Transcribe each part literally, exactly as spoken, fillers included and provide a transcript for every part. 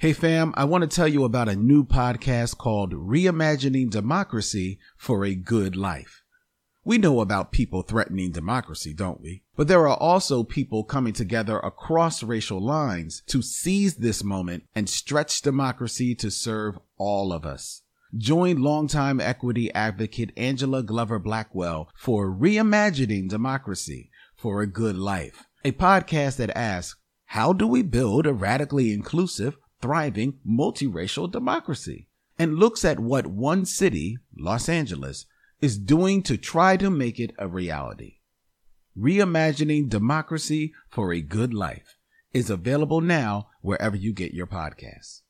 Hey fam, I want to tell you about a new podcast called Reimagining Democracy for a Good Life. We know about people threatening democracy, don't we? But there are also people coming together across racial lines to seize this moment and stretch democracy to serve all of us. Join longtime equity advocate Angela Glover Blackwell for Reimagining Democracy for a Good Life, a podcast that asks, how do we build a radically inclusive, thriving, multiracial democracy? And looks at what one city, Los Angeles, is doing to try to make it a reality. Reimagining Democracy for a Good Life is available now wherever you get your podcasts.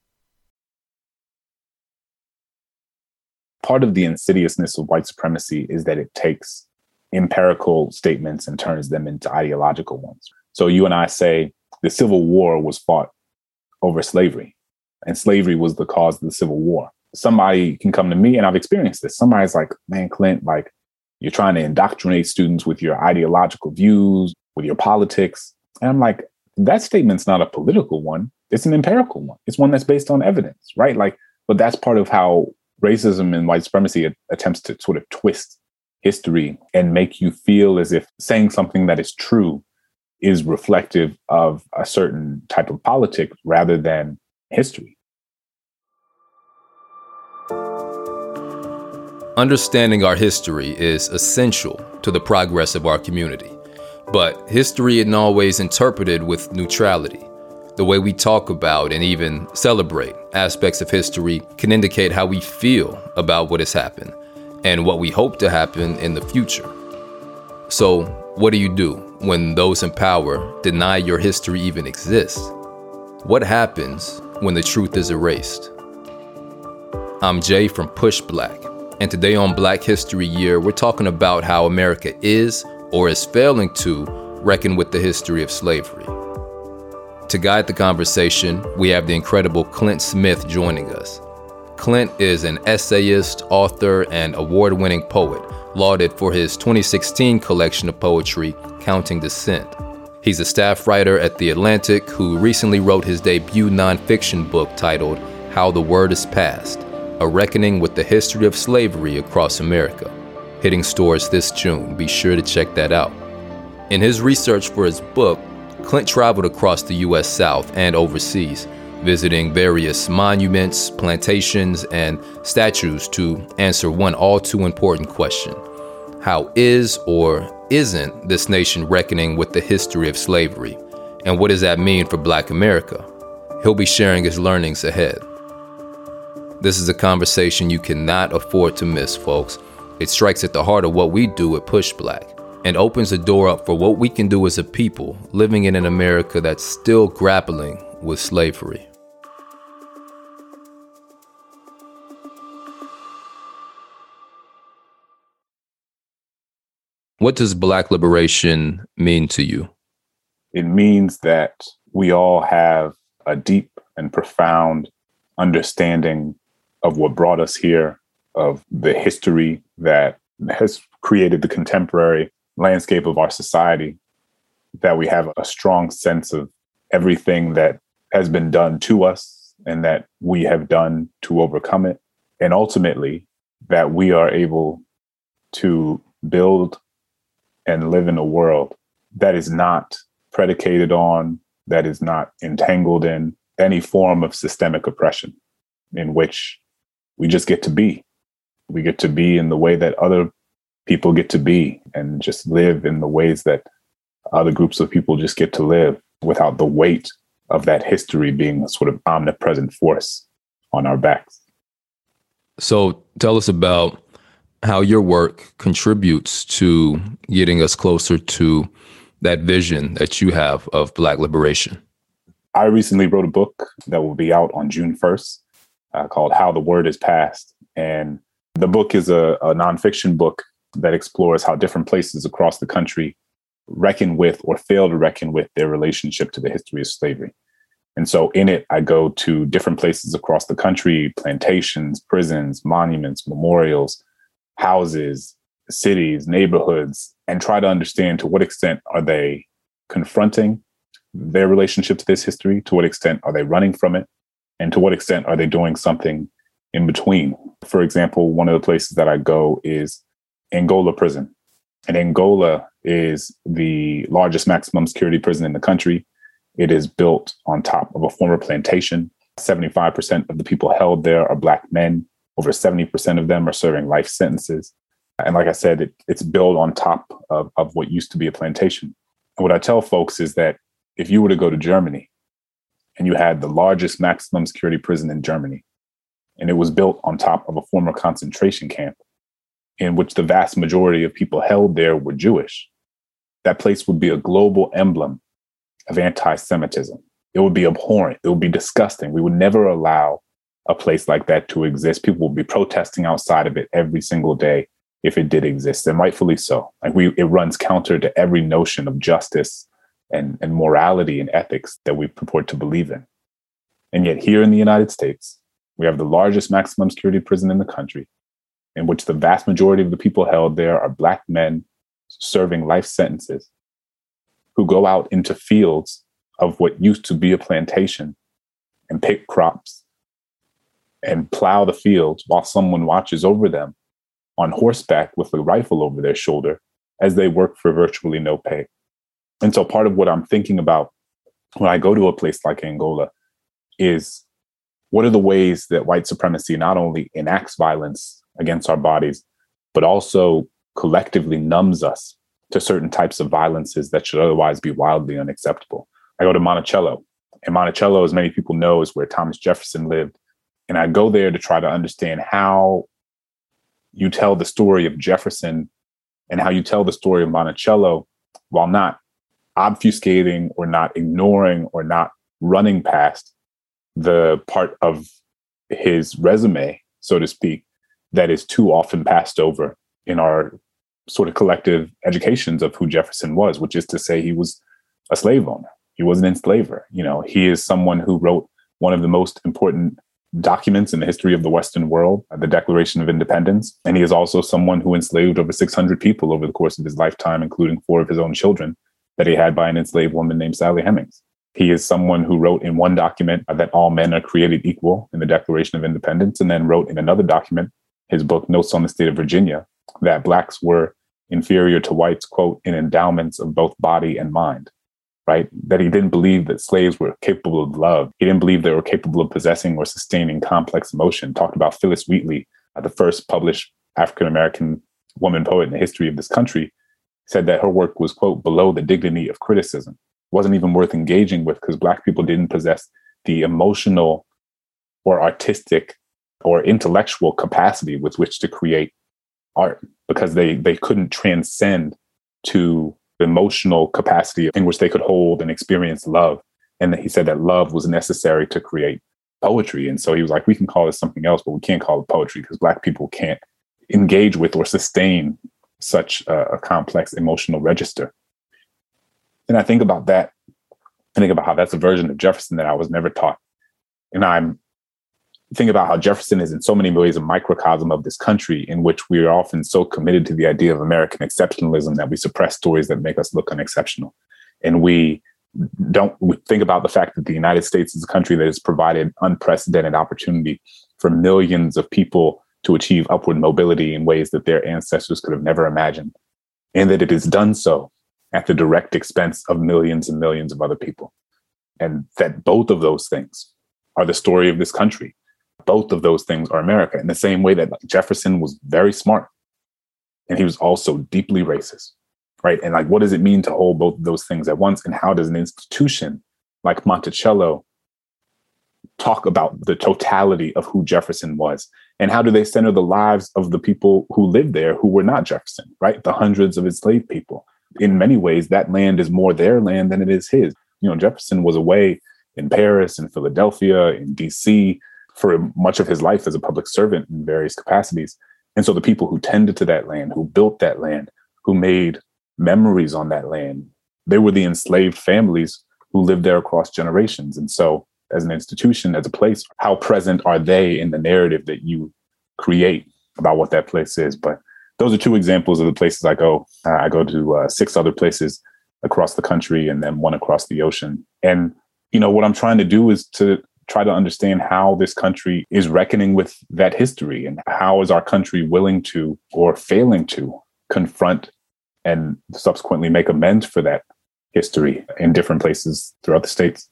Part of the insidiousness of white supremacy is that it takes empirical statements and turns them into ideological ones. So you and I say the Civil War was fought over slavery, and slavery was the cause of the Civil War. Somebody can come to me, and I've experienced this. Somebody's like, man, Clint, like you're trying to indoctrinate students with your ideological views, with your politics. And I'm like, that statement's not a political one. It's an empirical one. It's one that's based on evidence, right? Like, but that's part of how racism and white supremacy attempts to sort of twist history and make you feel as if saying something that is true is reflective of a certain type of politics rather than history. Understanding our history is essential to the progress of our community. But history isn't always interpreted with neutrality. The way we talk about and even celebrate aspects of history can indicate how we feel about what has happened and what we hope to happen in the future. So, what do you do when those in power deny your history even exists? What happens when the truth is erased? I'm Jay from Push Black, and today on Black History Year, we're talking about how America is or is failing to reckon with the history of slavery. To guide the conversation, we have the incredible Clint Smith joining us. Clint is an essayist, author, and award-winning poet, lauded for his twenty sixteen collection of poetry, Counting Descent. He's a staff writer at The Atlantic who recently wrote his debut nonfiction book titled How the Word Is Passed, A Reckoning with the History of Slavery Across America. Hitting stores this June. Be sure to check that out. In his research for his book, Clint traveled across the U S South and overseas, visiting various monuments, plantations, and statues to answer one all too important question. How is or isn't this nation reckoning with the history of slavery? And what does that mean for Black America? He'll be sharing his learnings ahead. This is a conversation you cannot afford to miss, folks. It strikes at the heart of what we do at Push Black and opens the door up for what we can do as a people living in an America that's still grappling with slavery. What does Black liberation mean to you? It means that we all have a deep and profound understanding of what brought us here, of the history that has created the contemporary landscape of our society, that we have a strong sense of everything that has been done to us and that we have done to overcome it. And ultimately, that we are able to build and live in a world that is not predicated on, that is not entangled in any form of systemic oppression, in which we just get to be. We get to be in the way that other people get to be, and just live in the ways that other groups of people just get to live without the weight of that history being a sort of omnipresent force on our backs. So tell us about how your work contributes to getting us closer to that vision that you have of Black liberation. I recently wrote a book that will be out on June first uh, called How the Word Is Passed. And the book is a, a nonfiction book that explores how different places across the country reckon with or fail to reckon with their relationship to the history of slavery. And so in it, I go to different places across the country, plantations, prisons, monuments, memorials, houses, cities, neighborhoods, and try to understand to what extent are they confronting their relationship to this history? To what extent are they running from it? And to what extent are they doing something in between? For example, one of the places that I go is Angola prison. And Angola is the largest maximum security prison in the country. It is built on top of a former plantation. seventy-five percent of the people held there are Black men. Over seventy percent of them are serving life sentences. And like I said, it, it's built on top of, of what used to be a plantation. And what I tell folks is that if you were to go to Germany and you had the largest maximum security prison in Germany, and it was built on top of a former concentration camp in which the vast majority of people held there were Jewish, that place would be a global emblem of anti-Semitism. It would be abhorrent. It would be disgusting. We would never allow a place like that to exist. People would be protesting outside of it every single day if it did exist, and rightfully so. Like we, it runs counter to every notion of justice and, and morality and ethics that we purport to believe in. And yet here in the United States, we have the largest maximum security prison in the country, in which the vast majority of the people held there are Black men serving life sentences who go out into fields of what used to be a plantation and pick crops and plow the fields while someone watches over them on horseback with a rifle over their shoulder as they work for virtually no pay. And so part of what I'm thinking about when I go to a place like Angola is, what are the ways that white supremacy not only enacts violence against our bodies, but also collectively numbs us to certain types of violences that should otherwise be wildly unacceptable? I go to Monticello, and Monticello, as many people know, is where Thomas Jefferson lived. And I go there to try to understand how you tell the story of Jefferson and how you tell the story of Monticello while not obfuscating or not ignoring or not running past the part of his resume, so to speak, that is too often passed over in our sort of collective educations of who Jefferson was, which is to say he was a slave owner. He was an enslaver. You know, he is someone who wrote one of the most important documents in the history of the Western world, the Declaration of Independence. And he is also someone who enslaved over six hundred people over the course of his lifetime, including four of his own children that he had by an enslaved woman named Sally Hemings. He is someone who wrote in one document that all men are created equal in the Declaration of Independence, and then wrote in another document, his book, Notes on the State of Virginia, that Blacks were inferior to whites, quote, in endowments of both body and mind, right? That he didn't believe that slaves were capable of love. He didn't believe they were capable of possessing or sustaining complex emotion. Talked about Phyllis Wheatley, uh, the first published African-American woman poet in the history of this country, said that her work was, quote, below the dignity of criticism. Wasn't even worth engaging with because Black people didn't possess the emotional or artistic or intellectual capacity with which to create art, because they they couldn't transcend to the emotional capacity in which they could hold and experience love. And he said that love was necessary to create poetry. And so he was like, we can call this something else, but we can't call it poetry because Black people can't engage with or sustain such a, a complex emotional register. And I think about that. I think about how that's a version of Jefferson that I was never taught. And I'm think about how Jefferson is in so many ways a microcosm of this country, in which we are often so committed to the idea of American exceptionalism that we suppress stories that make us look unexceptional. And we don't we think about the fact that the United States is a country that has provided unprecedented opportunity for millions of people to achieve upward mobility in ways that their ancestors could have never imagined, and that it has done so at the direct expense of millions and millions of other people. And that both of those things are the story of this country. Both of those things are America, in the same way that like, Jefferson was very smart and he was also deeply racist, right? And like, what does it mean to hold both of those things at once? And how does an institution like Monticello talk about the totality of who Jefferson was? And how do they center the lives of the people who lived there who were not Jefferson, right? The hundreds of enslaved people. In many ways, that land is more their land than it is his. You know, Jefferson was away in Paris, in Philadelphia, in D C for much of his life as a public servant in various capacities. And so the people who tended to that land, who built that land, who made memories on that land, they were the enslaved families who lived there across generations. And so as an institution, as a place, how present are they in the narrative that you create about what that place is? But those are two examples of the places I go. Uh, I go to uh, six other places across the country and then one across the ocean. And, you know, what I'm trying to do is to try to understand how this country is reckoning with that history, and how is our country willing to or failing to confront and subsequently make amends for that history in different places throughout the states.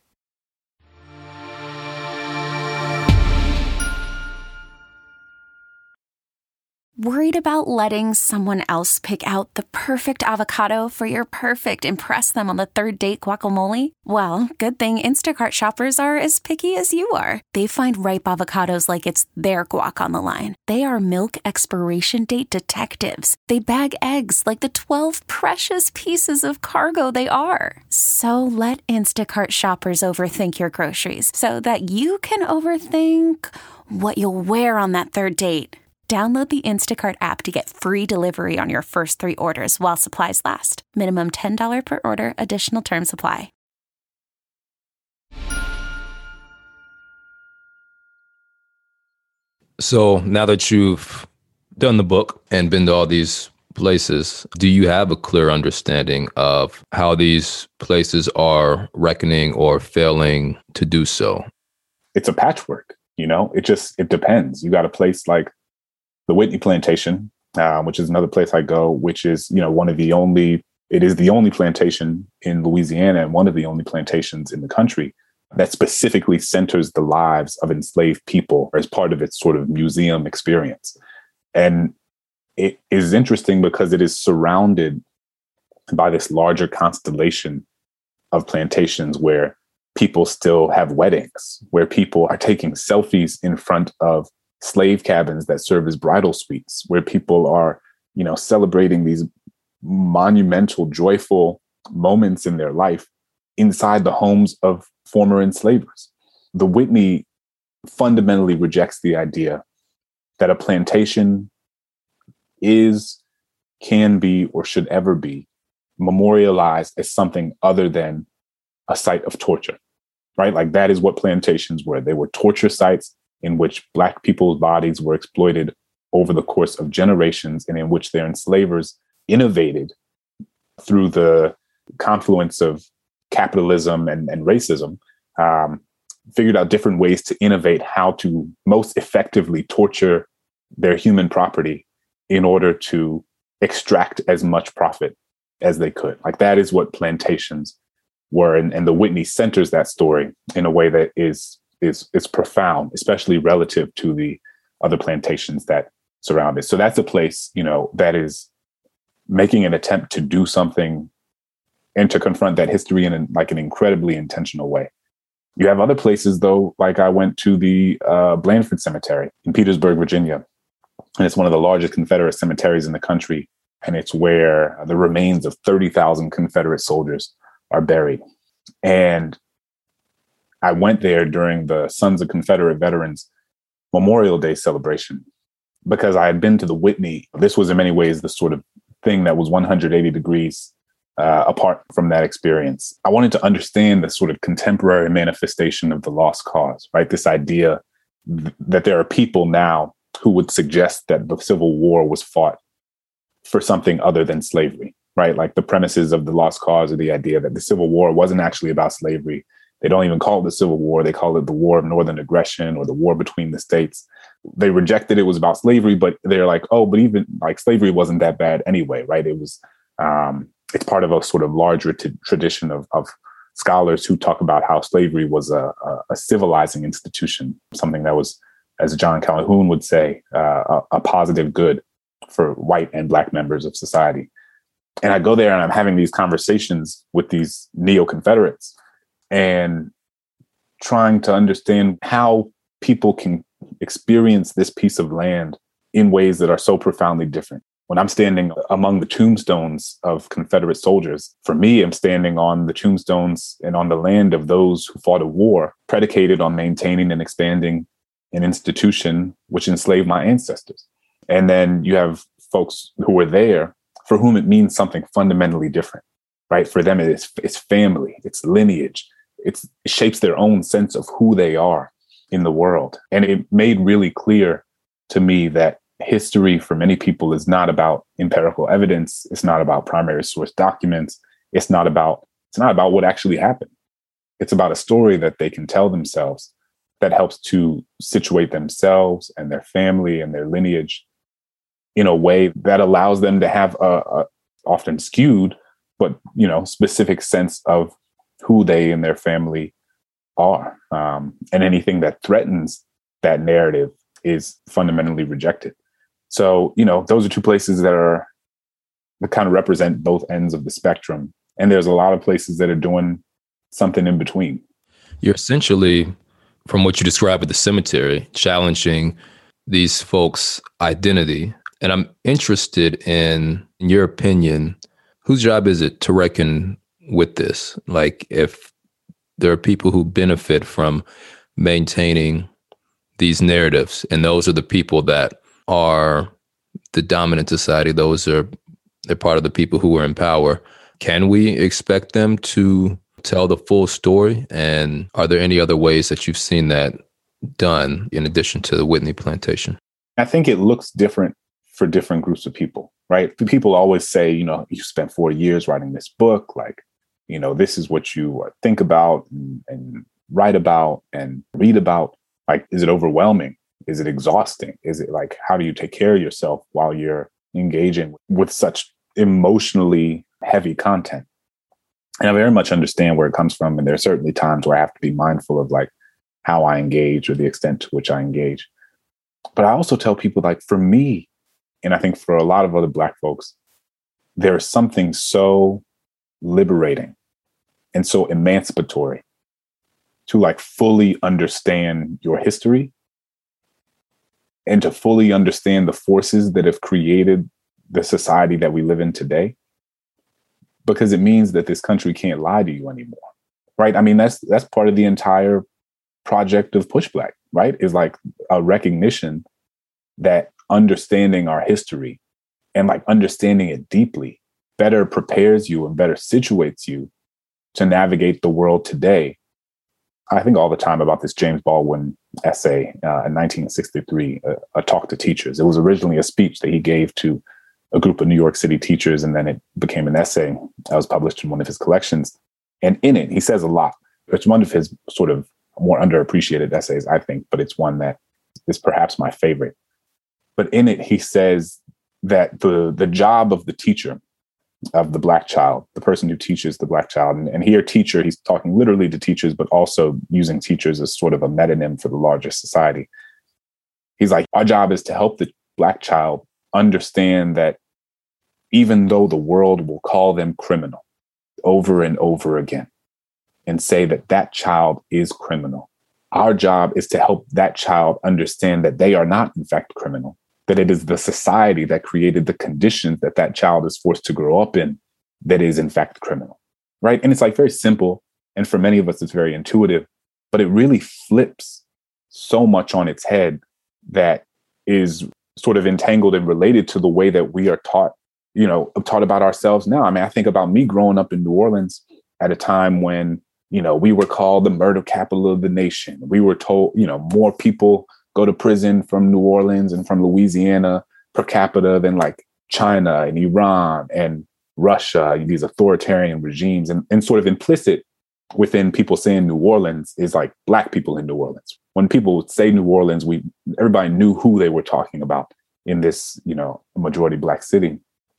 Worried about letting someone else pick out the perfect avocado for your perfect impress them on the third date guacamole? Well, good thing Instacart shoppers are as picky as you are. They find ripe avocados like it's their guac on the line. They are milk expiration date detectives. They bag eggs like the twelve precious pieces of cargo they are. So let Instacart shoppers overthink your groceries so that you can overthink what you'll wear on that third date. Download the Instacart app to get free delivery on your first three orders while supplies last. Minimum ten dollars per order. Additional terms apply. So now that you've done the book and been to all these places, do you have a clear understanding of how these places are reckoning or failing to do so? It's a patchwork, you know, it just, it depends. You got a place like the Whitney Plantation, uh, which is another place I go, which is, you know, one of the only, it is the only plantation in Louisiana and one of the only plantations in the country that specifically centers the lives of enslaved people as part of its sort of museum experience. And it is interesting because it is surrounded by this larger constellation of plantations where people still have weddings, where people are taking selfies in front of slave cabins that serve as bridal suites, where people are, you know, celebrating these monumental, joyful moments in their life inside the homes of former enslavers. The Whitney fundamentally rejects the idea that a plantation is, can be, or should ever be memorialized as something other than a site of torture, right? Like that is what plantations were. They were torture sites in which Black people's bodies were exploited over the course of generations, and in which their enslavers innovated through the confluence of capitalism and, and racism, um, figured out different ways to innovate how to most effectively torture their human property in order to extract as much profit as they could. Like that is what plantations were. And, and the Whitney centers that story in a way that is is is profound, especially relative to the other plantations that surround it. So that's a place, you know, that is making an attempt to do something and to confront that history in an, like an incredibly intentional way. You have other places, though, like I went to the uh, Blandford Cemetery in Petersburg, Virginia, and it's one of the largest Confederate cemeteries in the country. And it's where the remains of thirty thousand Confederate soldiers are buried. And I went there during the Sons of Confederate Veterans Memorial Day celebration because I had been to the Whitney. This was in many ways the sort of thing that was one hundred eighty degrees uh, apart from that experience. I wanted to understand the sort of contemporary manifestation of the lost cause, right? This idea th- that there are people now who would suggest that the Civil War was fought for something other than slavery, right? Like the premises of the lost cause are the idea that the Civil War wasn't actually about slavery. They don't even call it the Civil War. They call it the War of Northern Aggression or the war between the states. They rejected it was about slavery, but they're like, oh, but even like slavery wasn't that bad anyway, right? It was, um, it's part of a sort of larger t- tradition of, of scholars who talk about how slavery was a, a, a civilizing institution, something that was, as John Calhoun would say, uh, a, a positive good for white and Black members of society. And I go there and I'm having these conversations with these neo-Confederates and trying to understand how people can experience this piece of land in ways that are so profoundly different. When I'm standing among the tombstones of Confederate soldiers, for me, I'm standing on the tombstones and on the land of those who fought a war predicated on maintaining and expanding an institution which enslaved my ancestors. And then you have folks who were there for whom it means something fundamentally different, right? For them, it's, it's family, it's lineage. It's, it shapes their own sense of who they are in the world. And it made really clear to me that history for many people is not about empirical evidence. It's not about primary source documents. It's not about, it's not about what actually happened. It's about a story that they can tell themselves that helps to situate themselves and their family and their lineage in a way that allows them to have a, a often skewed, but, you know, specific sense of who they and their family are. Um, and anything that threatens that narrative is fundamentally rejected. So, you know, those are two places that are that kind of represent both ends of the spectrum. And there's a lot of places that are doing something in between. You're essentially, from what you describe at the cemetery, challenging these folks' identity. And I'm interested in, in your opinion, whose job is it to reckon with this? Like, if there are people who benefit from maintaining these narratives, and those are the people that are the dominant society, those are they're part of the people who are in power, can we expect them to tell the full story? And are there any other ways that you've seen that done in addition to the Whitney plantation? I think it looks different for different groups of people, right? People always say, you know, you spent four years writing this book, like, you know, this is what you think about and, and write about and read about. Like, is it overwhelming? Is it exhausting? Is it like, how do you take care of yourself while you're engaging with such emotionally heavy content? And I very much understand where it comes from. And there are certainly times where I have to be mindful of like how I engage or the extent to which I engage. But I also tell people, like, for me, and I think for a lot of other Black folks, there is something so liberating and so emancipatory to like fully understand your history and to fully understand the forces that have created the society that we live in today, because it means that this country can't lie to you anymore, right? I mean, that's that's part of the entire project of Push Black, right? Is like a recognition that understanding our history and like understanding it deeply better prepares you and better situates you to navigate the world today. I think all the time about this James Baldwin essay uh, in nineteen sixty-three, a, a talk to teachers. It was originally a speech that he gave to a group of New York City teachers, and then it became an essay that was published in one of his collections. And in it, he says a lot. It's one of his sort of more underappreciated essays, I think, but it's one that is perhaps my favorite. But in it, he says that the the job of the teacher, of the Black child, the person who teaches the Black child, and, and here teacher, he's talking literally to teachers, but also using teachers as sort of a metonym for the larger society. He's like, our job is to help the Black child understand that even though the world will call them criminal over and over again and say that that child is criminal, our job is to help that child understand that they are not, in fact, criminal, that it is the society that created the conditions that that child is forced to grow up in that is, in fact, criminal, right? And it's like very simple. And for many of us, it's very intuitive, but it really flips so much on its head that is sort of entangled and related to the way that we are taught, you know, taught about ourselves now. I mean, I think about me growing up in New Orleans at a time when, you know, we were called the murder capital of the nation. We were told, you know, more people go to prison from New Orleans and from Louisiana per capita than like China and Iran and Russia, these authoritarian regimes. And, and sort of implicit within people saying New Orleans is like Black people in New Orleans. When people would say New Orleans, we everybody knew who they were talking about in this, you know, majority Black city.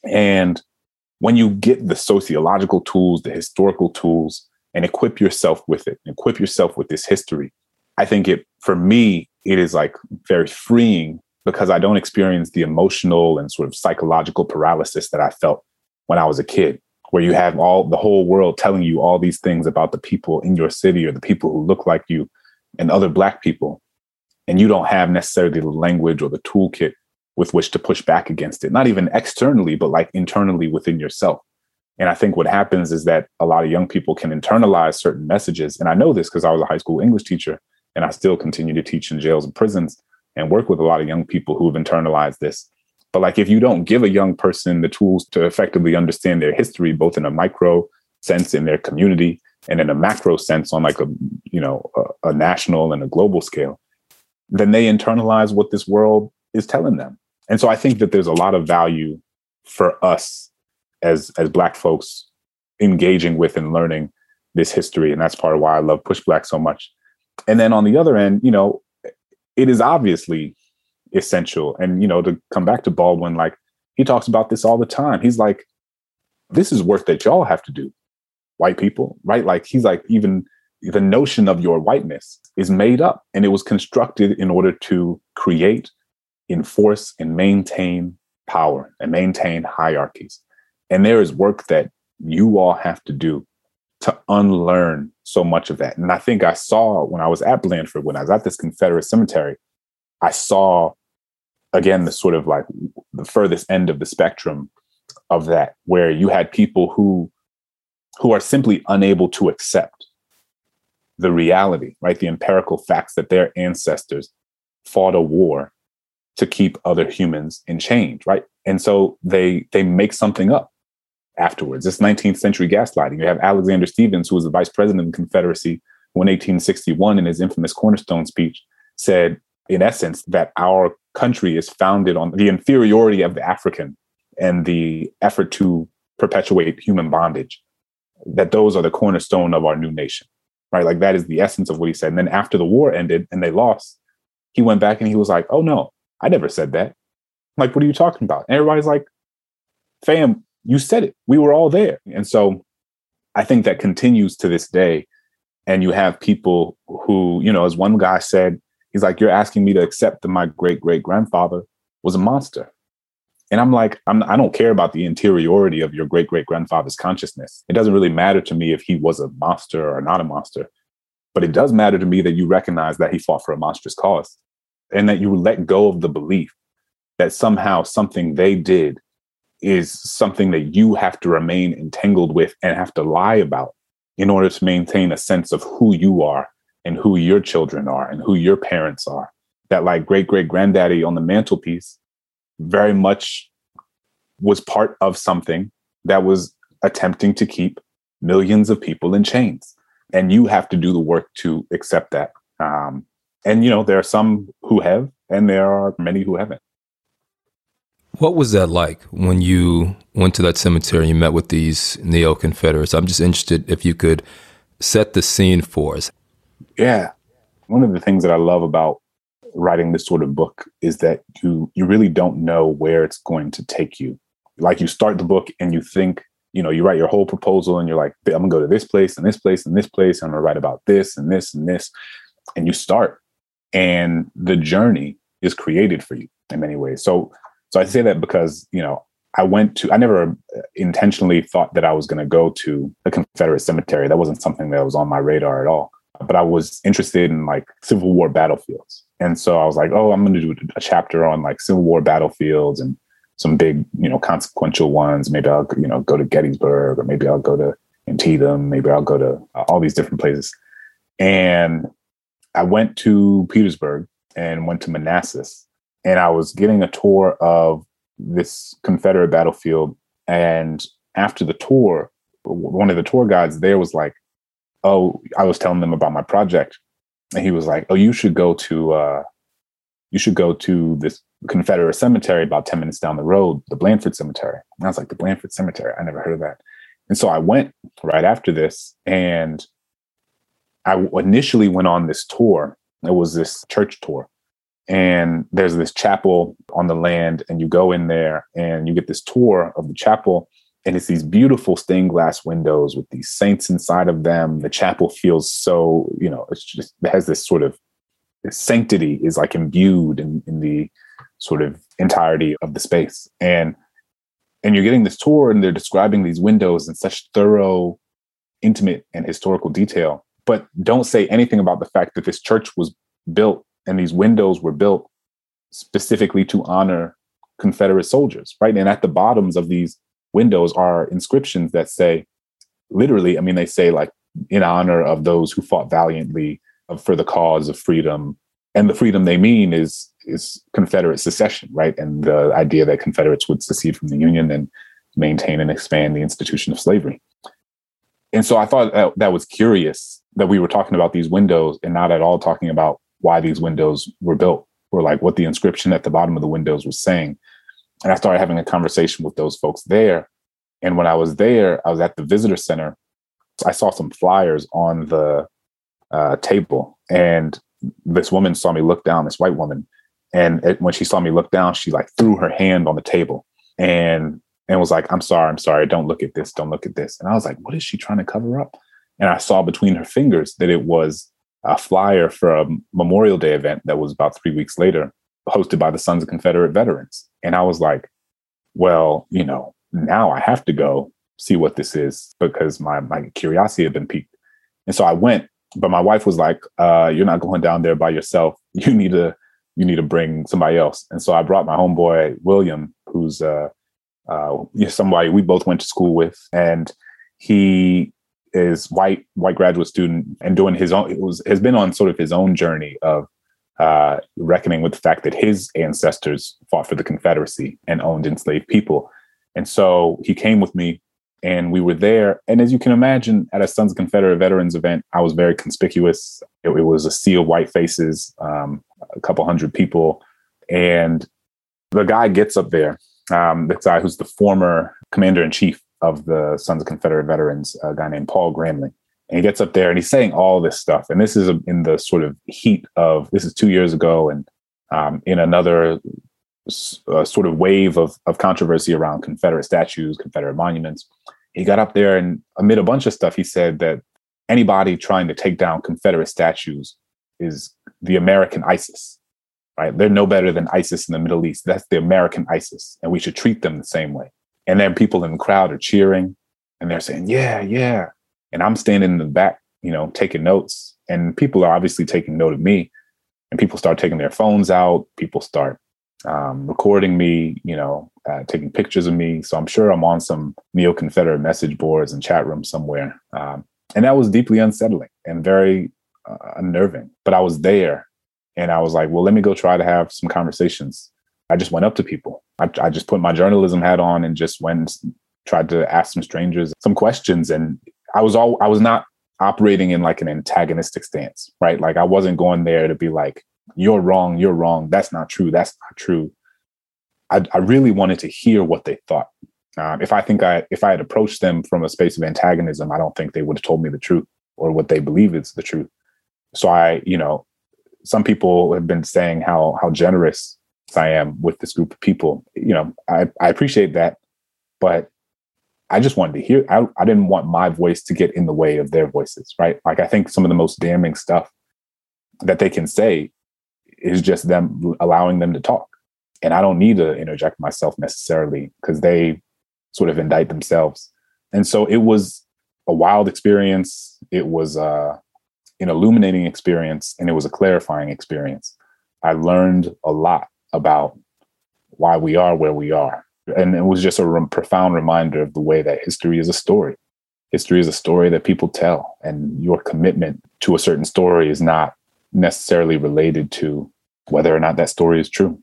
And when you get the sociological tools, the historical tools, and equip yourself with it, equip yourself with this history, I think it, for me, it is like very freeing because I don't experience the emotional and sort of psychological paralysis that I felt when I was a kid, where you have all the whole world telling you all these things about the people in your city or the people who look like you and other Black people. And you don't have necessarily the language or the toolkit with which to push back against it, not even externally, but like internally within yourself. And I think what happens is that a lot of young people can internalize certain messages. And I know this because I was a high school English teacher and I still continue to teach in jails and prisons and work with a lot of young people who have internalized this. But like, if you don't give a young person the tools to effectively understand their history, both in a micro sense in their community and in a macro sense on like a, you know, a, a national and a global scale, then they internalize what this world is telling them. And so I think that there's a lot of value for us as, as Black folks engaging with and learning this history. And that's part of why I love Push Black so much. And then on the other end, you know, it is obviously essential. And, you know, to come back to Baldwin, like he talks about this all the time. He's like, this is work that y'all have to do, white people, right? Like he's like, even the notion of your whiteness is made up, and it was constructed in order to create, enforce, and maintain power and maintain hierarchies. And there is work that you all have to do to unlearn so much of that. And I think I saw when I was at Blandford, when I was at this Confederate cemetery, I saw, again, the sort of like the furthest end of the spectrum of that, where you had people who, who are simply unable to accept the reality, right? The empirical facts that their ancestors fought a war to keep other humans in chains, right? And so they they make something up afterwards. It's nineteenth century gaslighting. You have Alexander Stephens, who was the vice president of the Confederacy, who in eighteen sixty-one, in his infamous Cornerstone speech, said, in essence, that our country is founded on the inferiority of the African and the effort to perpetuate human bondage, that those are the cornerstone of our new nation, right? Like that is the essence of what he said. And then after the war ended and they lost, he went back and he was like, oh no, I never said that. I'm like, what are you talking about? And everybody's like, fam, you said it. We were all there. And so I think that continues to this day. And you have people who, you know, as one guy said, he's like, you're asking me to accept that my great great grandfather was a monster. And I'm like, I'm, I don't care about the interiority of your great great grandfather's consciousness. It doesn't really matter to me if he was a monster or not a monster. But it does matter to me that you recognize that he fought for a monstrous cause, and that you let go of the belief that somehow something they did is something that you have to remain entangled with and have to lie about in order to maintain a sense of who you are and who your children are and who your parents are. That like great great granddaddy on the mantelpiece very much was part of something that was attempting to keep millions of people in chains. And you have to do the work to accept that. Um, and, you know, there are some who have, and there are many who haven't. What was that like when you went to that cemetery and you met with these neo-Confederates? I'm just interested if you could set the scene for us. Yeah. One of the things that I love about writing this sort of book is that you you really don't know where it's going to take you. Like you start the book and you think, you know, you write your whole proposal and you're like, I'm gonna go to this place and this place and this place. And I'm gonna write about this and this and this. And you start, and the journey is created for you in many ways. So, so I say that because, you know, I went to, I never intentionally thought that I was going to go to a Confederate cemetery. That wasn't something that was on my radar at all. But I was interested in like Civil War battlefields. And so I was like, oh, I'm going to do a chapter on like Civil War battlefields and some big, you know, consequential ones. Maybe I'll, you know, go to Gettysburg, or maybe I'll go to Antietam. Maybe I'll go to uh, all these different places. And I went to Petersburg and went to Manassas, and I was getting a tour of this Confederate battlefield. And after the tour, one of the tour guides there was like, oh, I was telling them about my project. And he was like, oh, you should go to, uh, you should go to this Confederate cemetery about ten minutes down the road, the Blandford Cemetery. And I was like, the Blandford Cemetery? I never heard of that. And so I went right after this, and I initially went on this tour. It was this church tour. And there's this chapel on the land, and you go in there and you get this tour of the chapel. And it's these beautiful stained glass windows with these saints inside of them. The chapel feels so, you know, it's just, it has this sort of this sanctity is like imbued in, in the sort of entirety of the space. And, and you're getting this tour, and they're describing these windows in such thorough, intimate, and historical detail, but don't say anything about the fact that this church was built and these windows were built specifically to honor Confederate soldiers, right? And at the bottoms of these windows are inscriptions that say, literally, I mean, they say like, in honor of those who fought valiantly for the cause of freedom. And the freedom they mean is, is Confederate secession, right? And the idea that Confederates would secede from the Union and maintain and expand the institution of slavery. And so I thought that, that was curious that we were talking about these windows and not at all talking about why these windows were built, or like what the inscription at the bottom of the windows was saying. And I started having a conversation with those folks there. And when I was there, I was at the visitor center. I saw some flyers on the uh, table. And this woman saw me look down, this white woman. And it, when she saw me look down, she like threw her hand on the table and and was like, I'm sorry, I'm sorry. Don't look at this. Don't look at this. And I was like, what is she trying to cover up? And I saw between her fingers that it was a flyer for a Memorial Day event that was about three weeks later, hosted by the Sons of Confederate Veterans. And I was like, well, you know, now I have to go see what this is because my, my curiosity had been piqued. And so I went, but my wife was like, uh, you're not going down there by yourself. You need to, you need to bring somebody else. And so I brought my homeboy, William, who's uh, uh, somebody we both went to school with. And he is white, white graduate student and doing his own, it was, has been on sort of his own journey of uh, reckoning with the fact that his ancestors fought for the Confederacy and owned enslaved people. And so he came with me and we were there. And as you can imagine, at a Sons of Confederate Veterans event, I was very conspicuous. It, it was a sea of white faces, um, a couple hundred people. And the guy gets up there, um, the guy who's the former commander-in-chief of the Sons of Confederate Veterans, a guy named Paul Gramley. And he gets up there and he's saying all this stuff. And this is a, in the sort of heat of, this is two years ago, and um, in another uh, sort of wave of, of controversy around Confederate statues, Confederate monuments. He got up there and amid a bunch of stuff, he said that anybody trying to take down Confederate statues is the American ISIS, right? They're no better than ISIS in the Middle East. That's the American ISIS. And we should treat them the same way. And then people in the crowd are cheering and they're saying, yeah, yeah. And I'm standing in the back, you know, taking notes, and people are obviously taking note of me, and people start taking their phones out. People start um, recording me, you know, uh, taking pictures of me. So I'm sure I'm on some neo-Confederate message boards and chat rooms somewhere. Um, and that was deeply unsettling and very uh, unnerving, but I was there and I was like, well, let me go try to have some conversations. I just went up to people. I, I just put my journalism hat on and just went and tried to ask some strangers some questions. And I was all, I was not operating in like an antagonistic stance, right? Like I wasn't going there to be like, you're wrong, you're wrong. That's not true. That's not true. I, I really wanted to hear what they thought. Um, if I think I, if I had approached them from a space of antagonism, I don't think they would have told me the truth or what they believe is the truth. So I, you know, some people have been saying how, how generous I am with this group of people. You know, I, I appreciate that, but I just wanted to hear, I, I didn't want my voice to get in the way of their voices, right? Like, I think some of the most damning stuff that they can say is just them allowing them to talk. And I don't need to interject myself necessarily because they sort of indict themselves. And so it was a wild experience. It was uh, an illuminating experience, and it was a clarifying experience. I learned a lot about why we are where we are. And it was just a re- profound reminder of the way that history is a story. History is a story that people tell, and your commitment to a certain story is not necessarily related to whether or not that story is true.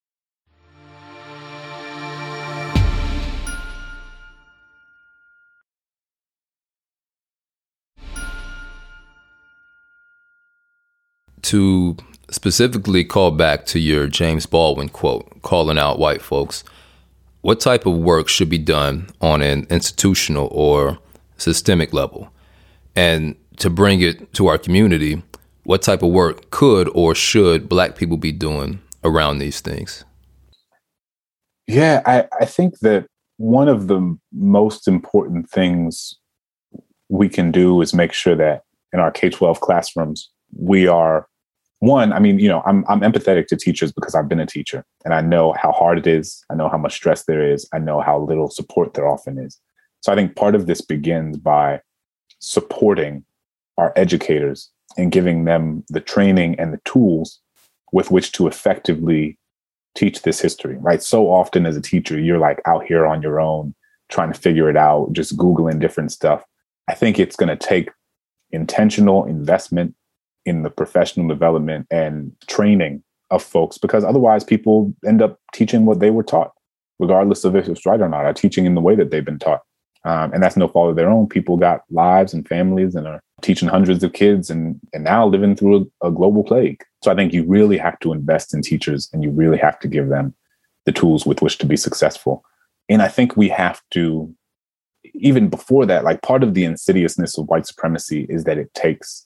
To specifically call back to your James Baldwin quote, calling out white folks, what type of work should be done on an institutional or systemic level? And to bring it to our community, what type of work could or should Black people be doing around these things? Yeah, I, I think that one of the most important things we can do is make sure that in our K twelve classrooms, we are, one, I mean, you know, I'm I'm empathetic to teachers because I've been a teacher and I know how hard it is. I know how much stress there is. I know how little support there often is. So I think part of this begins by supporting our educators and giving them the training and the tools with which to effectively teach this history, right? So often as a teacher, you're like out here on your own, trying to figure it out, just Googling different stuff. I think it's going to take intentional investment in the professional development and training of folks, because otherwise people end up teaching what they were taught, regardless of if it's right or not, are teaching in the way that they've been taught. Um, and that's no fault of their own. People got lives and families and are teaching hundreds of kids and, and now living through a, a global plague. So I think you really have to invest in teachers and you really have to give them the tools with which to be successful. And I think we have to, even before that, like part of the insidiousness of white supremacy is that it takes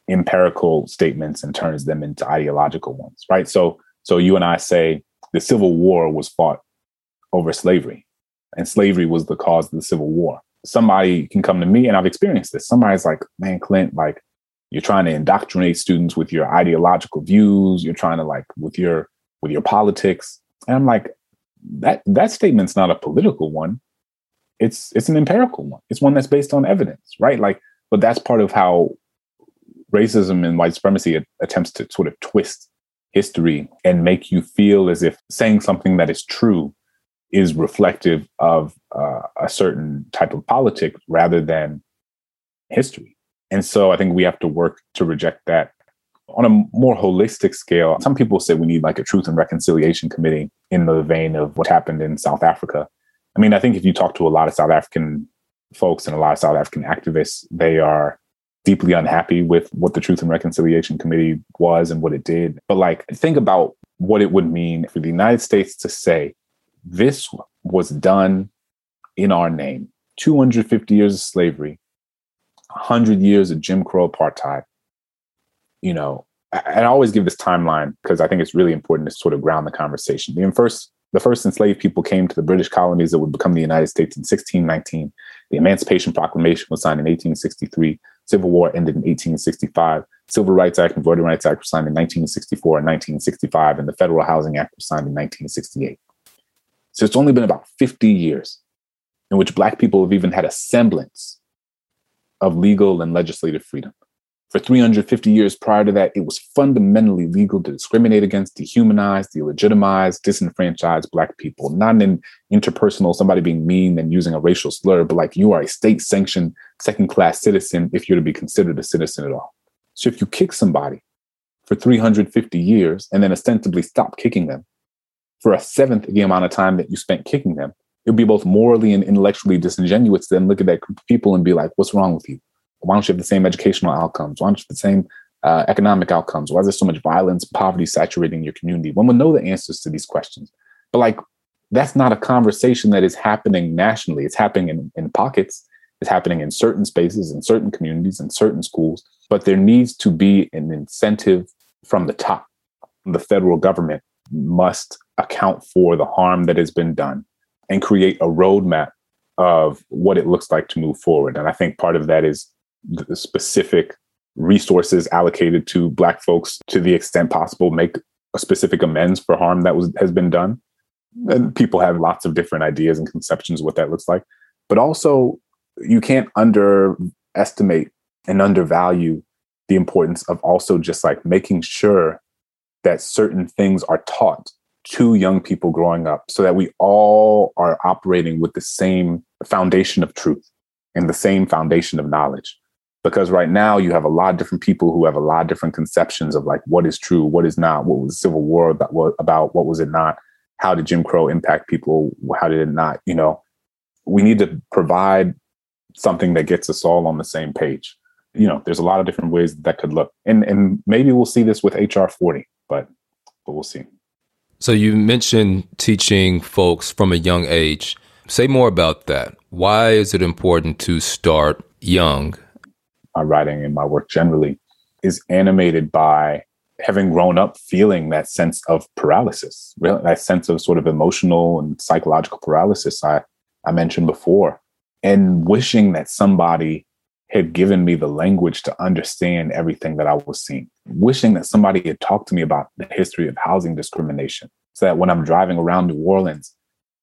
empirical statements and turns them into ideological ones, right? So, so you and I say the Civil War was fought over slavery, and slavery was the cause of the Civil War. Somebody can come to me, and I've experienced this. Somebody's like, man, Clint, like, you're trying to indoctrinate students with your ideological views. You're trying to like with your with your politics. And I'm like, that that statement's not a political one. It's it's an empirical one. It's one that's based on evidence, right? Like, but that's part of how racism and white supremacy attempts to sort of twist history and make you feel as if saying something that is true is reflective of uh, a certain type of politics rather than history. And so I think we have to work to reject that on a more holistic scale. Some people say we need like a Truth and Reconciliation Committee in the vein of what happened in South Africa. I mean, I think if you talk to a lot of South African folks and a lot of South African activists, they are deeply unhappy with what the Truth and Reconciliation Committee was and what it did. But like, think about what it would mean for the United States to say, this was done in our name. two hundred fifty years of slavery, one hundred years of Jim Crow apartheid. You know, and I always give this timeline because I think it's really important to sort of ground the conversation. The first, the first enslaved people came to the British colonies that would become the United States in sixteen nineteen. The Emancipation Proclamation was signed in eighteen sixty-three. Civil War ended in eighteen sixty-five. Civil Rights Act and Voting Rights Act were signed in nineteen sixty-four and nineteen sixty-five, and the Federal Housing Act was signed in nineteen sixty-eight. So it's only been about fifty years in which Black people have even had a semblance of legal and legislative freedom. For three hundred fifty years prior to that, it was fundamentally legal to discriminate against, dehumanize, delegitimize, disenfranchise Black people. Not in interpersonal, somebody being mean and using a racial slur, but like you are a state-sanctioned second-class citizen if you're to be considered a citizen at all. So if you kick somebody for three hundred fifty years and then ostensibly stop kicking them for a seventh of the amount of time that you spent kicking them, it would be both morally and intellectually disingenuous to then look at that group of people and be like, what's wrong with you? Why don't you have the same educational outcomes? Why don't you have the same uh, economic outcomes? Why is there so much violence, poverty saturating your community? One would know the answers to these questions. But like, that's not a conversation that is happening nationally. It's happening in, in pockets. It's happening in certain spaces, in certain communities, in certain schools. But there needs to be an incentive from the top. The federal government must account for the harm that has been done and create a roadmap of what it looks like to move forward. And I think part of that is the specific resources allocated to Black folks to the extent possible, make a specific amends for harm that was has been done. And people have lots of different ideas and conceptions of what that looks like. But also, you can't underestimate and undervalue the importance of also just like making sure that certain things are taught to young people growing up so that we all are operating with the same foundation of truth and the same foundation of knowledge. Because right now you have a lot of different people who have a lot of different conceptions of like what is true, what is not, what was the Civil War about, what, about, what was it not, how did Jim Crow impact people, how did it not, you know, we need to provide something that gets us all on the same page. You know, there's a lot of different ways that, that could look. And and maybe we'll see this with H R forty, but but we'll see. So you mentioned teaching folks from a young age. Say more about that. Why is it important to start young? My writing and my work generally is animated by having grown up feeling that sense of paralysis, really, that sense of sort of emotional and psychological paralysis I, I mentioned before, and wishing that somebody had given me the language to understand everything that I was seeing, wishing that somebody had talked to me about the history of housing discrimination so that when I'm driving around New Orleans,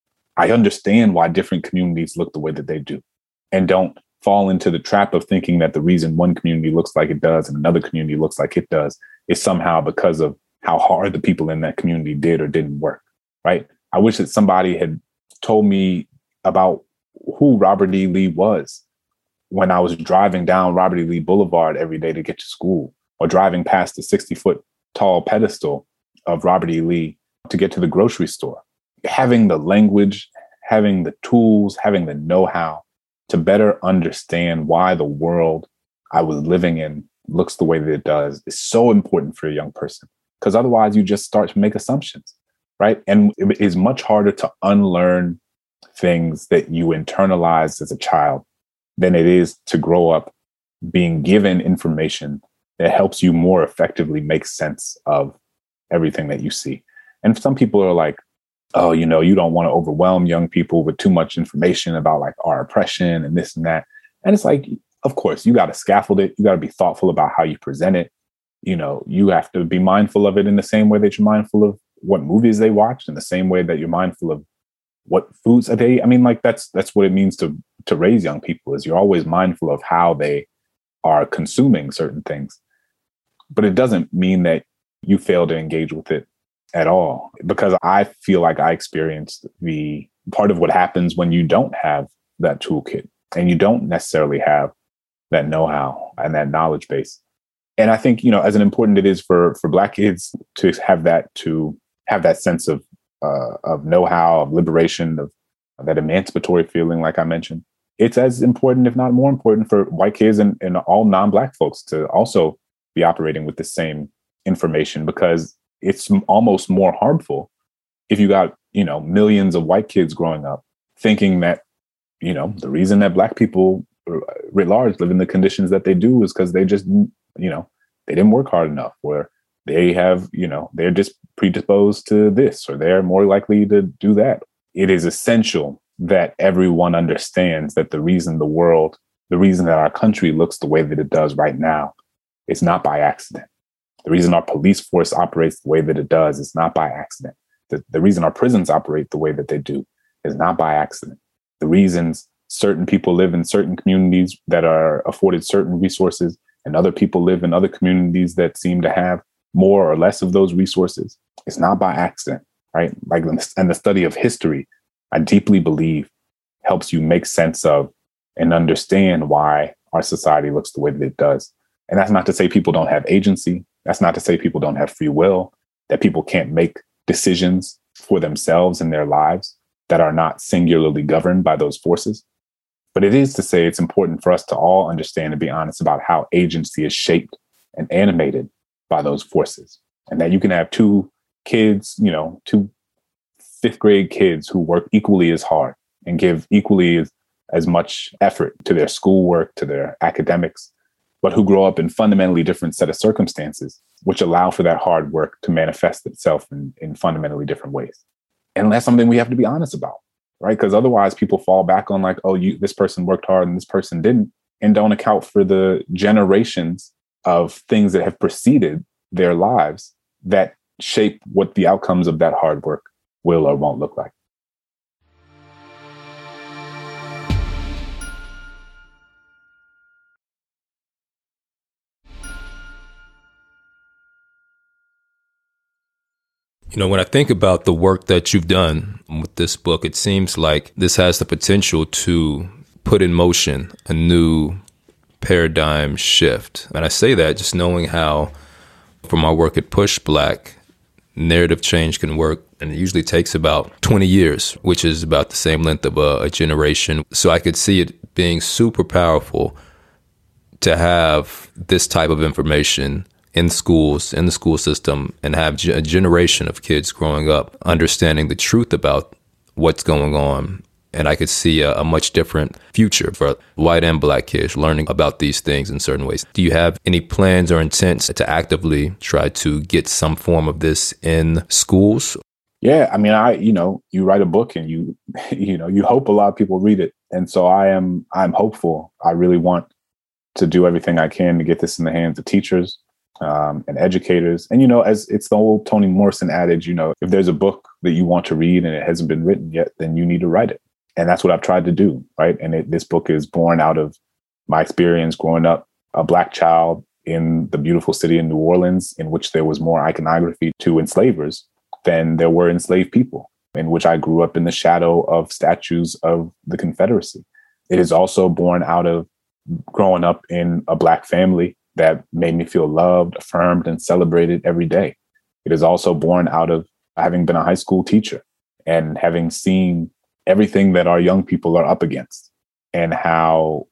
I understand why different communities look the way that they do and don't fall into the trap of thinking that the reason one community looks like it does and another community looks like it does is somehow because of how hard the people in that community did or didn't work, right? I wish that somebody had told me about who Robert E. Lee was when I was driving down Robert E. Lee Boulevard every day to get to school, or driving past the sixty foot tall pedestal of Robert E. Lee to get to the grocery store. Having the language, having the tools, having the know-how to better understand why the world I was living in looks the way that it does is so important for a young person, because otherwise you just start to make assumptions, right? And it is much harder to unlearn things that you internalized as a child than it is to grow up being given information it helps you more effectively make sense of everything that you see. And some people are like, oh, you know, you don't want to overwhelm young people with too much information about like our oppression and this and that. And it's like, of course, you got to scaffold it. You got to be thoughtful about how you present it. You know, you have to be mindful of it in the same way that you're mindful of what movies they watch, in the same way that you're mindful of what foods are they. I mean, like that's that's what it means to to raise young people, is you're always mindful of how they are consuming certain things. But it doesn't mean that you fail to engage with it at all, because I feel like I experienced the part of what happens when you don't have that toolkit and you don't necessarily have that know-how and that knowledge base. And I think, you know, as important it is for for Black kids to have that, to have that sense of uh, of know-how, of liberation, of, of that emancipatory feeling, like I mentioned, it's as important, if not more important, for white kids and, and all non-Black folks to also be operating with the same information, because it's almost more harmful if you got, you know, millions of white kids growing up thinking that, you know, the reason that Black people writ large live in the conditions that they do is because they just, you know, they didn't work hard enough, or they have, you know, they're just predisposed to this, or they're more likely to do that. It is essential that everyone understands that the reason the world, the reason that our country looks the way that it does right now is not by accident. The reason our police force operates the way that it does is not by accident. The, the reason our prisons operate the way that they do is not by accident. The reasons certain people live in certain communities that are afforded certain resources and other people live in other communities that seem to have more or less of those resources, it's not by accident, right? Like, and the study of history, I deeply believe, helps you make sense of and understand why our society looks the way that it does. And that's not to say people don't have agency. That's not to say people don't have free will, that people can't make decisions for themselves in their lives that are not singularly governed by those forces. But it is to say it's important for us to all understand and be honest about how agency is shaped and animated by those forces. And that you can have two kids, you know, two fifth grade kids who work equally as hard and give equally as, as much effort to their schoolwork, to their academics, but who grow up in fundamentally different set of circumstances, which allow for that hard work to manifest itself in, in fundamentally different ways. And that's something we have to be honest about, right? Because otherwise people fall back on like, oh, you, this person worked hard and this person didn't, and don't account for the generations of things that have preceded their lives that shape what the outcomes of that hard work will or won't look like. You know, when I think about the work that you've done with this book, it seems like this has the potential to put in motion a new paradigm shift. And I say that just knowing how, from my work at Push Black, narrative change can work. And it usually takes about twenty years, which is about the same length of a, a generation. So I could see it being super powerful to have this type of information in schools, in the school system, and have a generation of kids growing up understanding the truth about what's going on. And I could see a, a much different future for white and Black kids learning about these things in certain ways. Do you have any plans or intents to actively try to get some form of this in schools? Yeah, I mean, I, you know, you write a book and you, you know, you hope a lot of people read it. And so I am, I'm hopeful. I really want to do everything I can to get this in the hands of teachers, Um, and educators. And, you know, as it's the old Toni Morrison adage, you know, if there's a book that you want to read and it hasn't been written yet, then you need to write it. And that's what I've tried to do. Right. And it, this book is born out of my experience growing up a Black child in the beautiful city of New Orleans, in which there was more iconography to enslavers than there were enslaved people, in which I grew up in the shadow of statues of the Confederacy. It is also born out of growing up in a Black family that made me feel loved, affirmed, and celebrated every day. It is also born out of having been a high school teacher and having seen everything that our young people are up against, and how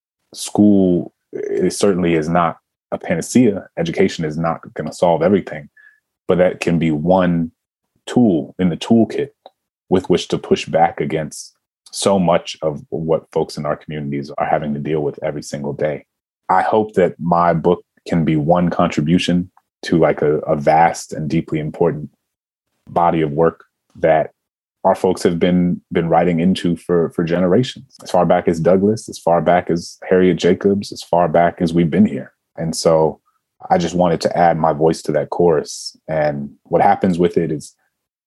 school it certainly is not a panacea. Education is not going to solve everything, but that can be one tool in the toolkit with which to push back against so much of what folks in our communities are having to deal with every single day. I hope that my book can be one contribution to like a, a vast and deeply important body of work that our folks have been been writing into for for generations, as far back as Douglass, as far back as Harriet Jacobs, as far back as we've been here. And so I just wanted to add my voice to that chorus. And what happens with it is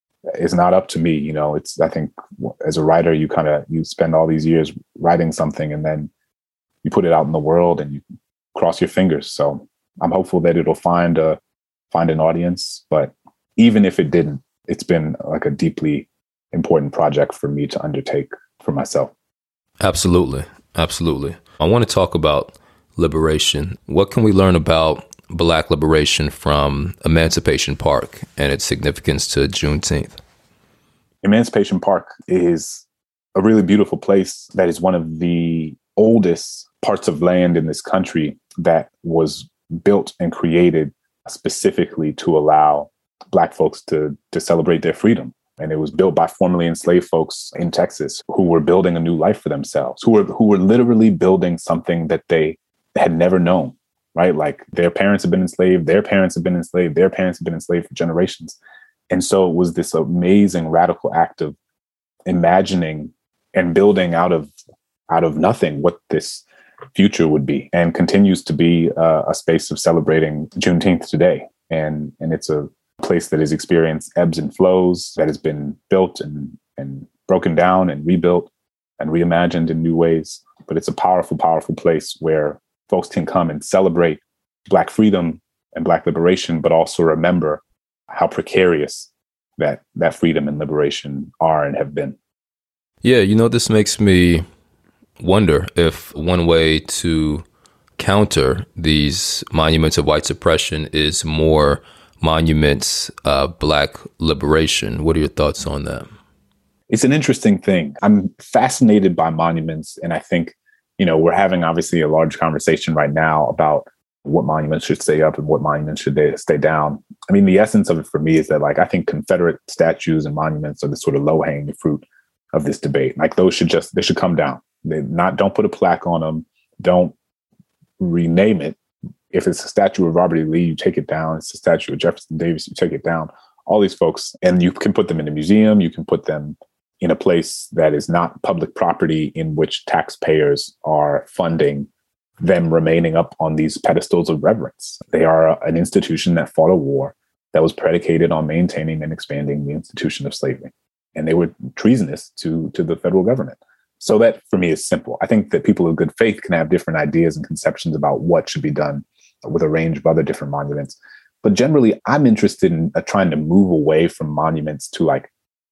is not up to me. You know, it's, I think as a writer, you kind of, you spend all these years writing something and then you put it out in the world and you cross your fingers. So I'm hopeful that it'll find a, find an audience. But even if it didn't, it's been like a deeply important project for me to undertake for myself. Absolutely. Absolutely. I want to talk about liberation. What can we learn about Black liberation from Emancipation Park and its significance to Juneteenth? Emancipation Park is a really beautiful place that is one of the oldest parts of land in this country that was built and created specifically to allow Black folks to, to celebrate their freedom. And it was built by formerly enslaved folks in Texas who were building a new life for themselves, who were who were literally building something that they had never known. Right? Like their parents have been enslaved, their parents have been enslaved, their parents have been enslaved for generations. And so it was this amazing radical act of imagining and building out of out of nothing what this future would be, and continues to be uh, a space of celebrating Juneteenth today. And, and it's a place that has experienced ebbs and flows, that has been built and, and broken down and rebuilt and reimagined in new ways. But it's a powerful, powerful place where folks can come and celebrate Black freedom and Black liberation, but also remember how precarious that that freedom and liberation are and have been. Yeah, you know, this makes me wonder if one way to counter these monuments of white suppression is more monuments of Black liberation. What are your thoughts on that? It's an interesting thing. I'm fascinated by monuments, and I think you know, we're having obviously a large conversation right now about what monuments should stay up and what monuments should they stay down. I mean, the essence of it for me is that, like, I think Confederate statues and monuments are the sort of low hanging fruit of this debate. Like, those should just, they should come down. They not, don't put a plaque on them. Don't rename it. If it's a statue of Robert E. Lee, you take it down. It's a statue of Jefferson Davis, you take it down. All these folks, and you can put them in a museum. You can put them in a place that is not public property in which taxpayers are funding them remaining up on these pedestals of reverence. They are an institution that fought a war that was predicated on maintaining and expanding the institution of slavery. And they were treasonous to, to the federal government. So that, for me, is simple. I think that people of good faith can have different ideas and conceptions about what should be done with a range of other different monuments. But generally, I'm interested in uh, trying to move away from monuments to like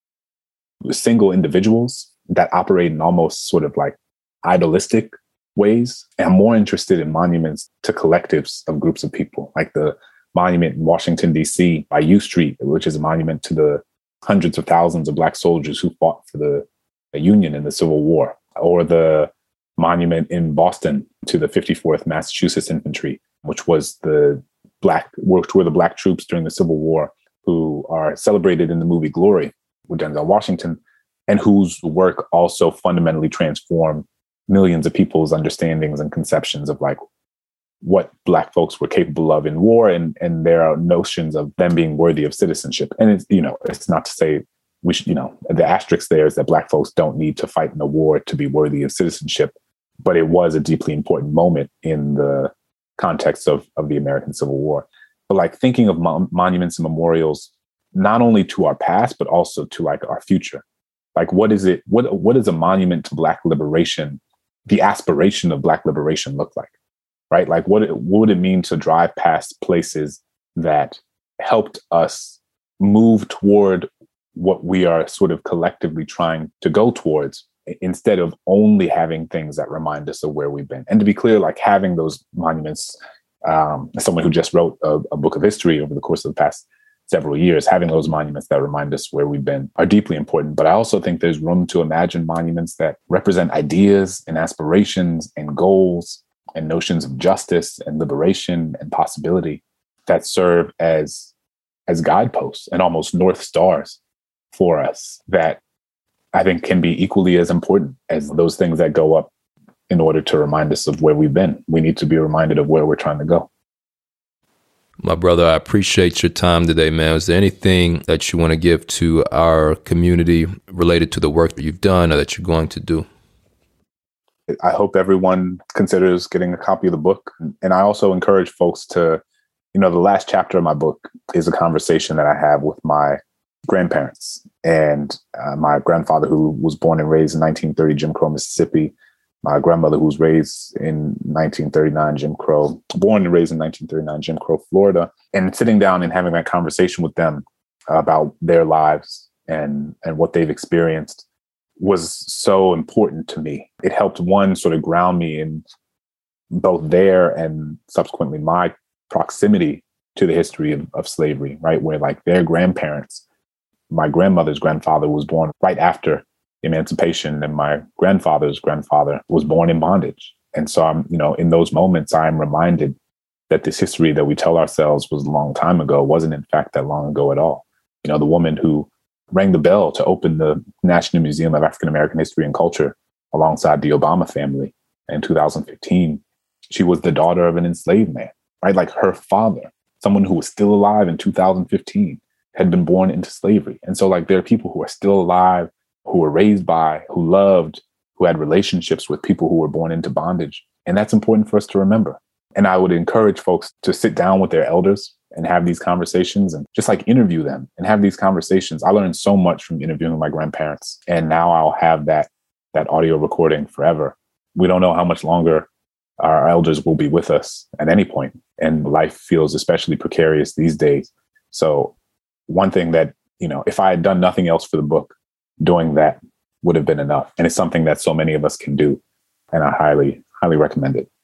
single individuals that operate in almost sort of like idolistic ways. And I'm more interested in monuments to collectives of groups of people, like the monument in Washington, D C by U Street, which is a monument to the hundreds of thousands of Black soldiers who fought for the, the Union in the Civil War, or the monument in Boston to the fifty-fourth Massachusetts Infantry, which was the Black, which were the Black troops during the Civil War who are celebrated in the movie Glory with Denzel Washington, and whose work also fundamentally transformed millions of people's understandings and conceptions of like what Black folks were capable of in war, and and their notions of them being worthy of citizenship. And it's, you know, it's not to say we should, you know, the asterisk there is that Black folks don't need to fight in a war to be worthy of citizenship, but it was a deeply important moment in the context of, of the American Civil War. But like thinking of mon- monuments and memorials, not only to our past, but also to like our future. Like, what is it? What what is a monument to Black liberation, the aspiration of Black liberation, look like? Right? Like, what, what would it mean to drive past places that helped us move toward what we are sort of collectively trying to go towards, instead of only having things that remind us of where we've been? And to be clear, like having those monuments, um, as someone who just wrote a, a book of history over the course of the past several years, having those monuments that remind us where we've been are deeply important. But I also think there's room to imagine monuments that represent ideas and aspirations and goals and notions of justice and liberation and possibility that serve as, as guideposts and almost North Stars for us, that I think can be equally as important as those things that go up in order to remind us of where we've been. We need to be reminded of where we're trying to go. My brother, I appreciate your time today, man. Is there anything that you want to give to our community related to the work that you've done or that you're going to do? I hope everyone considers getting a copy of the book. And I also encourage folks to, you know, the last chapter of my book is a conversation that I have with my grandparents and uh, my grandfather, who was born and raised in nineteen thirty Jim Crow, Mississippi. My grandmother, who was raised in nineteen thirty-nine Jim Crow, born and raised in nineteen thirty-nine Jim Crow, Florida, and sitting down and having that conversation with them about their lives and, and what they've experienced was so important to me. It helped, one, sort of ground me in both their and subsequently my proximity to the history of, of slavery, right? Where like their grandparents, my grandmother's grandfather was born right after emancipation, and my grandfather's grandfather was born in bondage. And so I'm, you know, in those moments, I'm reminded that this history that we tell ourselves was a long time ago wasn't in fact that long ago at all. You know, the woman who rang the bell to open the National Museum of African American History and Culture alongside the Obama family in two thousand fifteen, she was the daughter of an enslaved man, right? Like her father, someone who was still alive in two thousand fifteen, had been born into slavery. And so like there are people who are still alive, who were raised by, who loved, who had relationships with people who were born into bondage. And that's important for us to remember. And I would encourage folks to sit down with their elders and have these conversations and just like interview them and have these conversations. I learned so much from interviewing my grandparents, and now I'll have that, that audio recording forever. We don't know how much longer our elders will be with us at any point, and life feels especially precarious these days. So one thing that, you know, if I had done nothing else for the book, doing that would have been enough. And it's something that so many of us can do. And I highly, highly recommend it.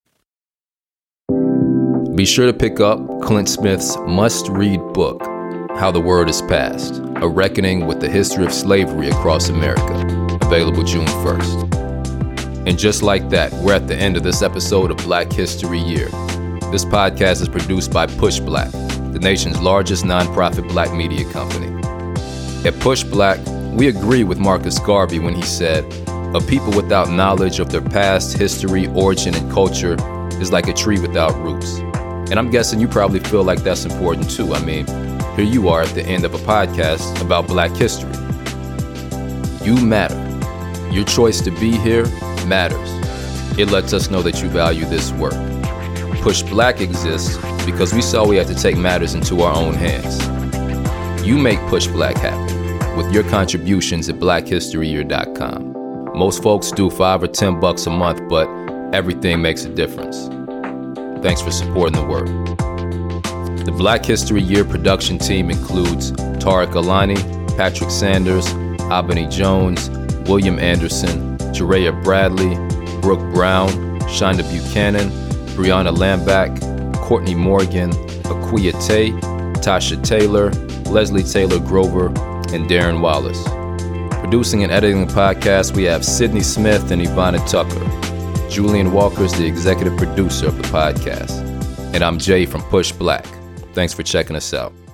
Be sure to pick up Clint Smith's must-read book, How the Word is Passed, A Reckoning with the History of Slavery Across America, available June first. And just like that, we're at the end of this episode of Black History Year. This podcast is produced by Push Black, the nation's largest nonprofit Black media company. At Push Black, we agree with Marcus Garvey when he said, "A people without knowledge of their past, history, origin, and culture is like a tree without roots." And I'm guessing you probably feel like that's important too. I mean, here you are at the end of a podcast about Black history. You matter. Your choice to be here matters. It lets us know that you value this work. Push Black exists because we saw we had to take matters into our own hands. You make Push Black happen with your contributions at black history year dot com. Most folks do five or ten bucks a month, but everything makes a difference. Thanks for supporting the work. The Black History Year production team includes Tariq Alani, Patrick Sanders, Abani Jones, William Anderson, Jereya Bradley, Brooke Brown, Shonda Buchanan, Brianna Lambach, Courtney Morgan, Aquia Tay, Tasha Taylor, Leslie Taylor Grover, and Darren Wallace. Producing and editing the podcast, we have Sydney Smith and Ivana Tucker. Julian Walker is the executive producer of the podcast. And I'm Jay from Push Black. Thanks for checking us out.